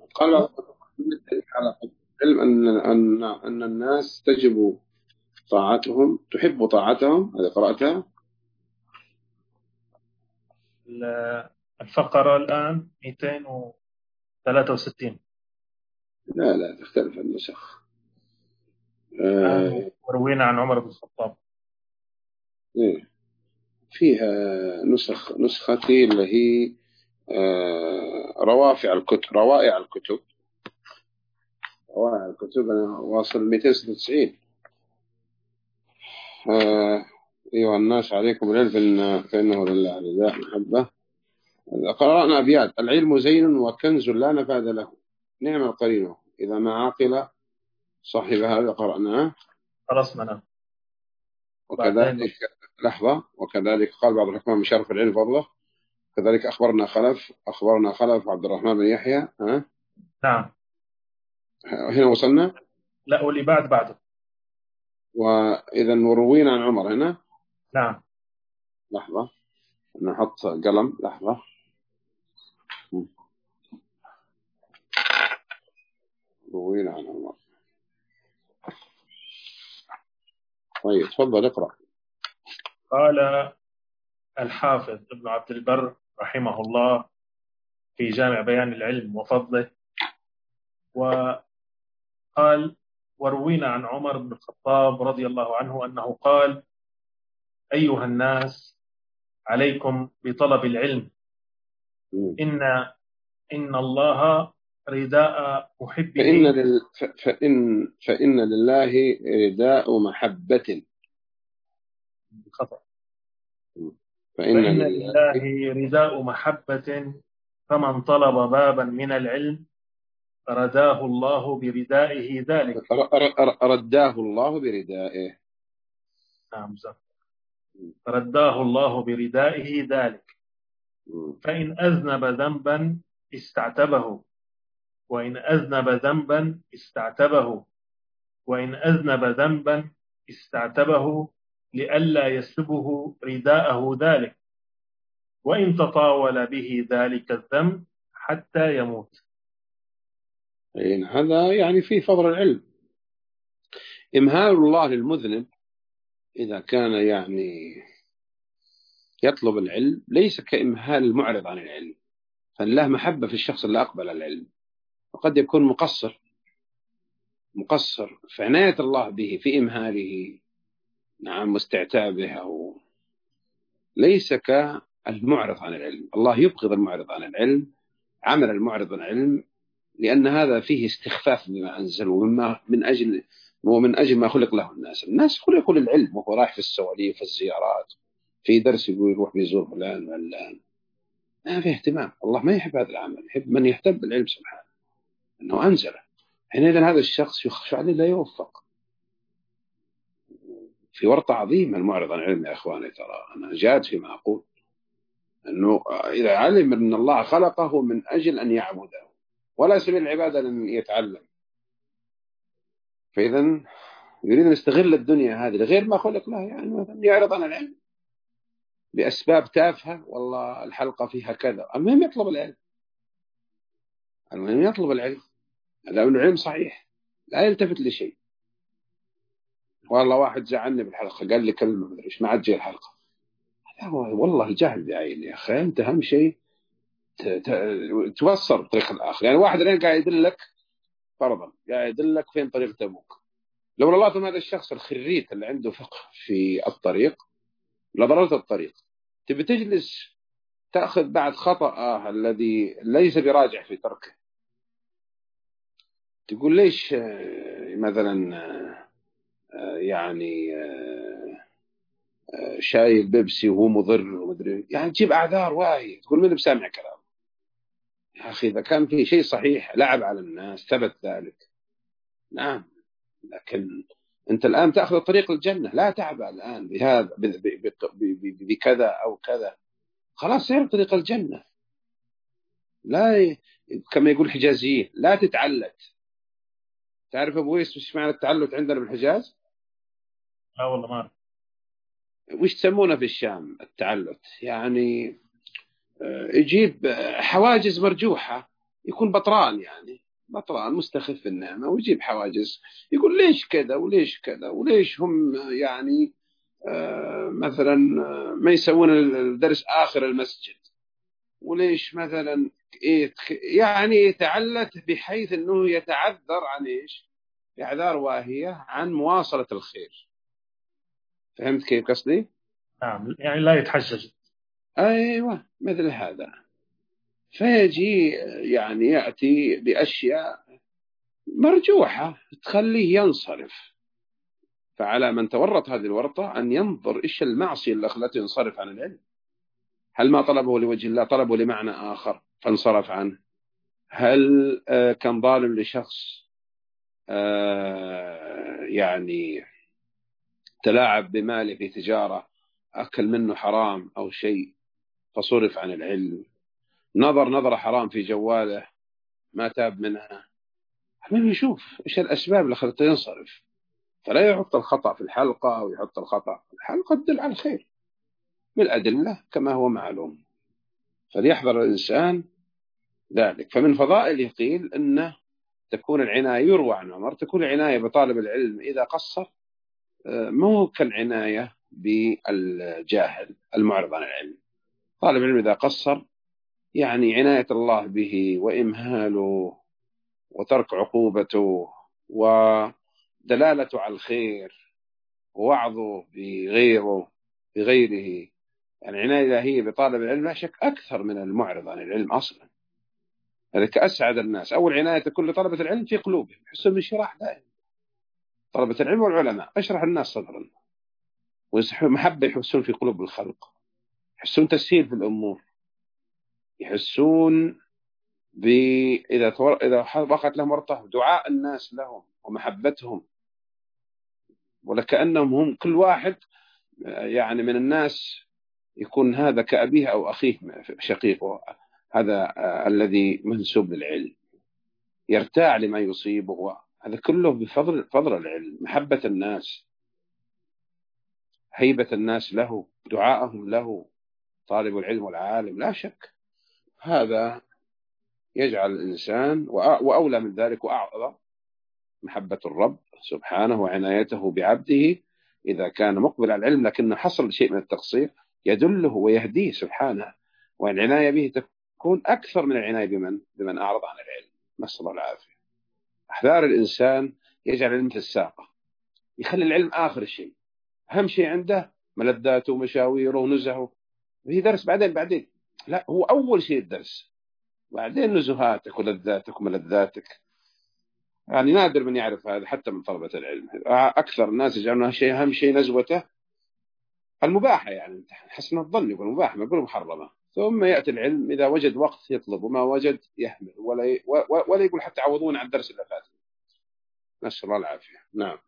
قال بعض الدليل على علم أن الناس تجب طاعتهم، تحب طاعتهم. هذه قرأتها. الفقرة الآن 263. لا تختلف النسخ. الآن وروينا عن عمر بن الخطاب. فيها نسختي اللي هي روائع الكتب. أنا واصل 296. أيها الناس عليكم العلم فإنه لله رداء محبة. قرأنا أبيات: العلم زين وكنز لا نفاد له، نعم القرين إذا ما عقل صاحب. هذا قرأناه. خلصنا. وكذلك لحظة. وكذلك قال بعض الحكام بشرف العلم فضله. كذلك أخبرنا خلف عبد الرحمن بن يحيى. نعم. هنا وصلنا. لا، واللي بعده. وإذا وروينا عن عمر هنا. نعم. لحظة نحط قلم. لحظة. روينا عن عمر. طيب تفضل اقرأ. قال الحافظ ابن عبد البر رحمه الله في جامع بيان العلم وفضله، وقال: وروينا عن عمر بن الخطاب رضي الله عنه أنه قال: أيها الناس عليكم بطلب العلم، إن الله رداء محبه. فإن لله رداء محبة. خطأ. فإن لله رداء محبة، فمن طلب بابا من العلم رداه الله بردائه ذلك. رداه الله بردائه. نعم، رداه الله بردائه ذلك. فإن أذنب ذنبا استعتبه، وإن أذنب ذنبا استعتبه، وإن أذنب ذنبا استعتبه لئلا يسلبه رداءه ذلك، وإن تطاول به ذلك الذنب حتى يموت. هذا يعني في فضل العلم. إمهال الله للمذنب إذا كان يعني يطلب العلم ليس كإمهال المعرض عن العلم، فالله محبة في الشخص اللي أقبل العلم، وقد يكون مقصر في عناية الله به في إمهاله، نعم، واستعتابه، أو ليس كالمعرض عن العلم. الله يبغض المعرض عن العلم، عمل المعرض عن العلم، لأن هذا فيه استخفاف بما أنزل ومن أجل ما خلق له الناس خلقوا للعلم، وهو رايح في السواليف في الزيارات في درس يقول يروح بيزور فلان وعلان، ما في اهتمام. الله ما يحب هذا العمل، يحب من يهتم بالعلم سبحانه أنه أنزله. حينئذ هذا الشخص يخشى عليه لا يوفق. في ورطة عظيمة المعرض عن العلم يا أخواني. ترى أنا جاد فيما أقول، أنه إذا علم أن الله خلقه من أجل أن يعبده ولا سبيل العبادة لأن يتعلم، فإذا يريد أن يستغل الدنيا هذه لغير ما خلق له، يعني مثلا يعرض عن العلم بأسباب تافهة، والله الحلقة فيها كذا. المهم يطلب العلم، هذا من العلم صحيح، لا يلتفت لشيء. والله واحد زعلني بالحلقة، قال لي كلمة مدري ايش، ما عاد جاي الحلقة. والله الجهل بعين يا أخي. أنت أهم شيء توصل الطريق الآخر. يعني واحد الآن قاعد يدلك، فرضا قاعد يدلك فين طريق تبوك، لو الله هذا الشخص الخريت اللي عنده فقه في الطريق لضررت الطريق، تبي تجلس تأخذ بعد خطأ الذي ليس براجع في تركه، تقول ليش مثلا يعني شاي البيبسي وهو مضر ومدري، يعني تجيب أعذار واهية، تقول من بسامع كلام. يا أخي إذا كان في شيء صحيح لعب على الناس ثبت ذلك، نعم، لكن أنت الآن تأخذ طريق الجنة، لا تعبأ الآن بهذا بكذا أو كذا، خلاص سير طريق الجنة. لا كما يقول الحجازيين لا تتعلت. تعرف أبو ويس وش معنى التعلت عندنا بالحجاز؟ لا والله ما أعرف. وش تسمونه في الشام التعلت؟ يعني يجيب حواجز مرجوحة، يكون بطران يعني، بطران مستخف النعمة ويجيب حواجز، يقول ليش كذا وليش كذا وليش هم يعني مثلا ما يسوون الدرس آخر المسجد، وليش مثلا يعني يتعلت بحيث أنه يتعذر عن إيش؟ إعذار واهية عن مواصلة الخير. فهمت كيف قصدي؟ نعم، يعني لا يتحجج. أيوة مثل هذا. فيجي يعني يأتي بأشياء مرجوحة تخليه ينصرف. فعلى من تورط هذه الورطة أن ينظر إيش المعصية اللي خلته ينصرف عن العلم. هل ما طلبه لوجه الله، طلبه لمعنى آخر فانصرف عنه؟ هل كان ظالم لشخص يعني تلاعب بماله في تجارة، أكل منه حرام أو شيء فصرف عن العلم؟ نظرة حرام في جواله ما تاب منها. المهم يشوف إيش الأسباب اللي خلته ينصرف، فلا يحط الخطأ في الحلقة أو يحط الخطأ في الحلقة تدل على الخير بالأدلة كما هو معلوم. فليحذر الإنسان ذلك. فمن فضائله قيل أنه تكون العناية، يروى عن عمر، تكون العناية بطالب العلم إذا قصر مو كالعناية بالجاهل المعرض عن العلم. طالب العلم إذا قصر يعني عناية الله به وإمهاله وترك عقوبته ودلالته على الخير ووعظه بغيره. يعني العناية الإلهية بطالب العلم لا شك أكثر من المعرض عن العلم أصلا. ذلك أسعد الناس أول عناية تكون لطلبة العلم في قلوبهم، يحسون بانشراح دائم. طلبة العلم والعلماء أشرح الناس صدرا، ومحبة يحسون في قلوب الخلق، يحسون تسهيل في الأمور، يحسون إذا وقعت لهم ورطة دعاء الناس لهم ومحبتهم، ولكأنهم هم كل واحد يعني من الناس يكون هذا كأبيه أو أخيه شقيقه، هذا الذي منسوب للعلم، يرتاع لما يصيبه. هذا كله بفضل العلم، محبة الناس، هيبة الناس له، دعاءهم له. طالب العلم والعالم لا شك هذا يجعل الإنسان، وأولى من ذلك وأعظم، محبة الرب سبحانه وعنايته بعبده إذا كان مقبل على العلم لكنه حصل شيء من التقصير يدله ويهديه سبحانه. والعناية به تكون أكثر من العناية بمن أعرض عن العلم، نسأل الله العافية. أحذار الإنسان يجعل العلم في الساقة، يخلي العلم آخر شيء، أهم شيء عنده ملذاته ومشاويره ونزهه، في درس بعدين. لا، هو أول شيء الدرس، بعدين نزهاتك ولذاتك وملذاتك. يعني نادر من يعرف هذا حتى من طلبة العلم. أكثر الناس يجعلون شيء أهم شيء نزوته المباحة، يعني حسن الظن يقول مباح ما يقول محرمة، ثم يأتي العلم إذا وجد وقت يطلب وما وجد يحمل ولا يقول حتى عوضون عن الدرس اللي فات. نسأل الله العافية. نعم.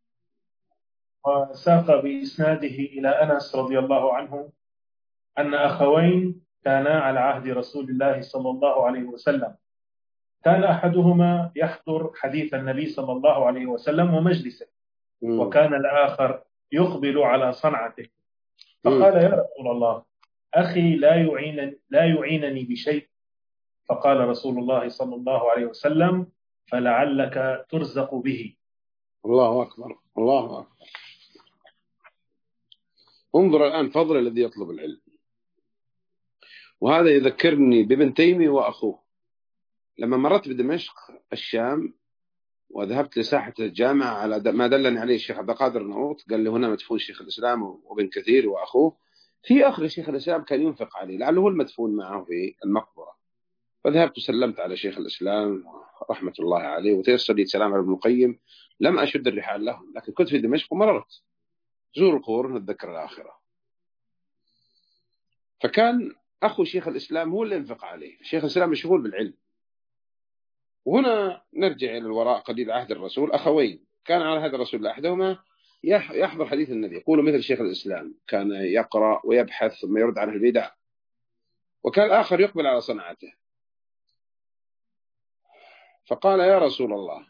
وساق بإسناده إلى أنس رضي الله عنه أن أخوين كانا على عهد رسول الله صلى الله عليه وسلم، كان أحدهما يحضر حديث النبي صلى الله عليه وسلم ومجلسه، وكان الآخر يقبل على صنعته، فقال يا رسول الله أخي لا يعينني بشيء، فقال رسول الله صلى الله عليه وسلم فلعلك ترزق به. الله أكبر، الله أكبر. انظر الآن فضل الذي يطلب العلم، وهذا يذكرني بابن تيمية وأخوه. لما مرت بدمشق الشام وذهبت لساحة الجامعة على ما دلني عليه الشيخ عبد القادر نعوط، قال لي هنا مدفون شيخ الإسلام وابن كثير وأخوه، في أخ شيخ الإسلام كان ينفق عليه لعله هو المدفون معه في المقبرة. فذهبت وسلمت على شيخ الإسلام رحمة الله عليه، وتيسر لي السلام على ابن القيم. لم أشد الرحال لهم، لكن كنت في دمشق ومررت زور القبور نتذكر الآخرة. فكان أخو شيخ الإسلام هو اللي ينفق عليه. شيخ الإسلام مشغول بالعلم. وهنا نرجع إلى الوراء قليل. عهد الرسول أخوين كان على هذا الرسول أحدهما يحضر حديث النبي، يقول مثل شيخ الإسلام كان يقرأ ويبحث ثم يرد عن البدع، وكان الآخر يقبل على صنعته. فقال يا رسول الله،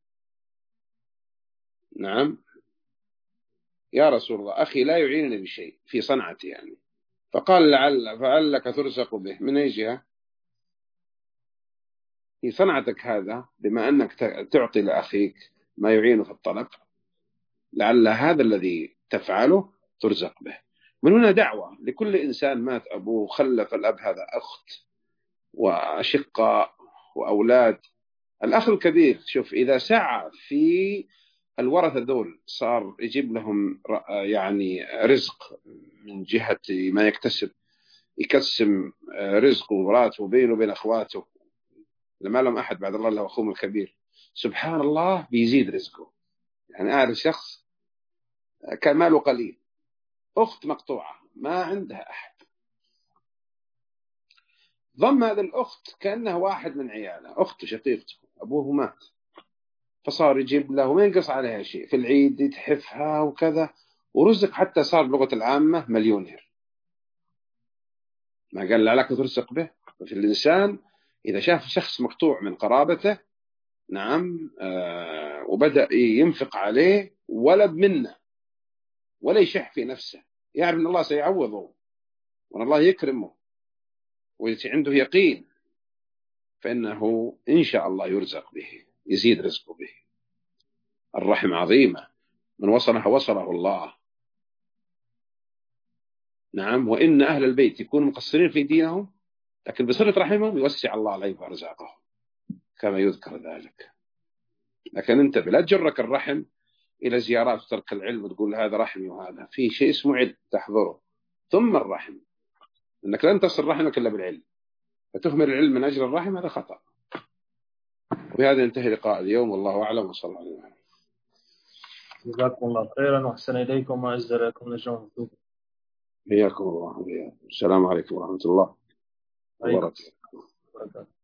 نعم يا رسول الله أخي لا يعينني بشيء في صنعتي يعني. فقال فعلك ترزق به. من أي جهة؟ هي صنعتك هذا بما أنك تعطي لأخيك ما يعينه في الطلب، لعل هذا الذي تفعله ترزق به. من هنا دعوة لكل إنسان مات أبوه خلف الأب هذا أخت وأشقاء وأولاد. الأخ الكبير شوف إذا سعى في الورثة ذول صار يجيب لهم يعني رزق من جهة ما يكتسب، يقسم رزقه وراتبه بينه وبين أخواته، لما لهم أحد بعد الله له أخوهم الكبير، سبحان الله بيزيد رزقه. يعني أعرف شخص كان ماله قليل، أخت مقطوعة ما عندها أحد، ضم هذا الأخت كأنها واحد من عياله، أخته شقيقته أبوه مات، فصار يجيب له وما ينقص عليها شيء، في العيد يتحفها وكذا، ورزق حتى صار بلغة العامة مليونير. ما قال لك ترزق به. ففي الإنسان إذا شاف شخص مقطوع من قرابته، نعم وبدأ ينفق عليه ولا بمنه ولا يشح في نفسه، يعرف أن الله سيعوضه وأن الله يكرمه وعنده يقين، فإنه إن شاء الله يرزق به، يزيد رزقه به. الرحم عظيمة، من وصلها وصله الله. نعم، وإن أهل البيت يكونوا مقصرين في دينهم، لكن بصلة رحمهم يوسع الله عليهم وأرزاقهم كما يذكر ذلك. لكن أنت بلا تجرك الرحم إلى زيارات وترك العلم وتقول هذا رحمي، وهذا في شيء اسمه علم تحضره ثم الرحم، أنك لن تصل رحمك إلا بالعلم، فتهمل العلم من أجل الرحم هذا خطأ. وبهذا ينتهي لقاء اليوم، والله أعلم، وصلى الله عليه وسلم. جزاكم الله خيرا وأحسن إليكم وأعز لكم نجوم. حياكم الله. السلام عليكم ورحمة الله وبركاته.